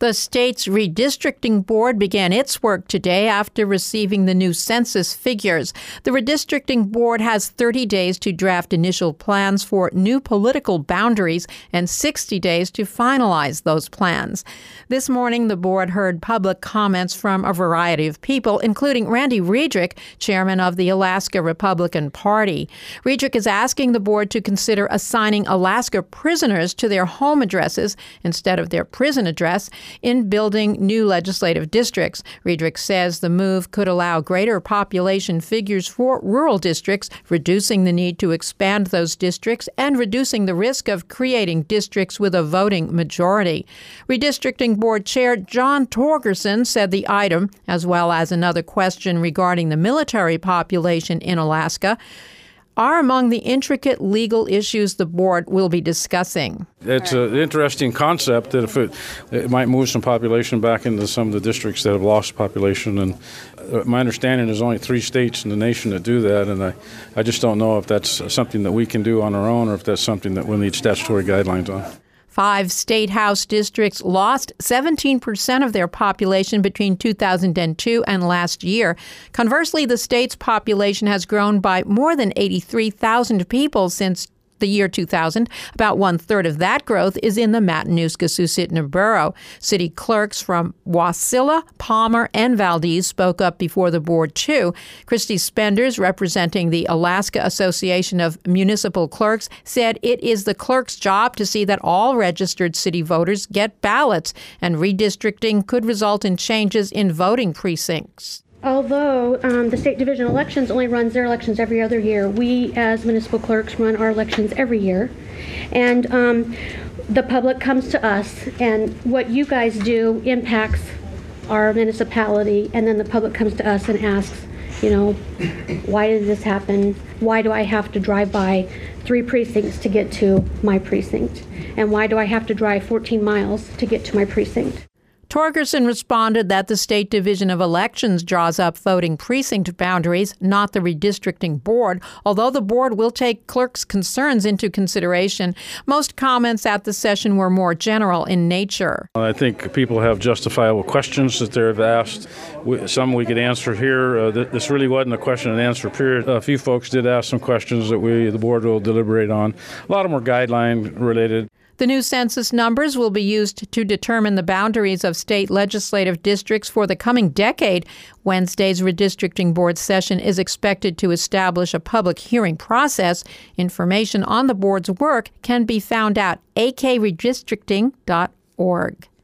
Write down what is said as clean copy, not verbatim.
The state's redistricting board began its work today after receiving the new census figures. The redistricting board has 30 days to draft initial plans for new political boundaries and 60 days to finalize those plans. This morning, the board heard public comments from a variety of people, including Randy Riedrich, chairman of the Alaska Republican Party. Riedrich is asking the board to consider assigning Alaska prisoners to their home addresses instead of their prison address in building new legislative districts. Riedrich says the move could allow greater population figures for rural districts, reducing the need to expand those districts and reducing the risk of creating districts with a voting majority. Redistricting Board Chair John Torgerson said the item, as well as another question regarding the military population in Alaska, are among the intricate legal issues the board will be discussing. It's an interesting concept that if it might move some population back into some of the districts that have lost population. And my understanding is only 3 states in the nation that do that. And I just don't know if that's something that we can do on our own or if that's something that we'll need statutory guidelines on. 5 state house districts lost 17% of their population between 2002 and last year. Conversely, the state's population has grown by more than 83,000 people since the year 2000. About 1/3 of that growth is in the Matanuska-Susitna borough. City clerks from Wasilla, Palmer, and Valdez spoke up before the board, too. Christy Spenders, representing the Alaska Association of Municipal Clerks, said it is the clerk's job to see that all registered city voters get ballots, and redistricting could result in changes in voting precincts. Although the State Division of Elections only runs their elections every other year, we as municipal clerks run our elections every year. And the public comes to us, and what you guys do impacts our municipality, and then the public comes to us and asks, why did this happen? Why do I have to drive by 3 precincts to get to my precinct? And why do I have to drive 14 miles to get to my precinct? Torgerson responded that the State Division of Elections draws up voting precinct boundaries, not the redistricting board, although the board will take clerks' concerns into consideration. Most comments at the session were more general in nature. I think people have justifiable questions that they've asked. Some we could answer here. This really wasn't a question and answer period. A few folks did ask some questions that the board will deliberate on. A lot of them were guideline related. The new census numbers will be used to determine the boundaries of state legislative districts for the coming decade. Wednesday's redistricting board session is expected to establish a public hearing process. Information on the board's work can be found at akredistricting.org.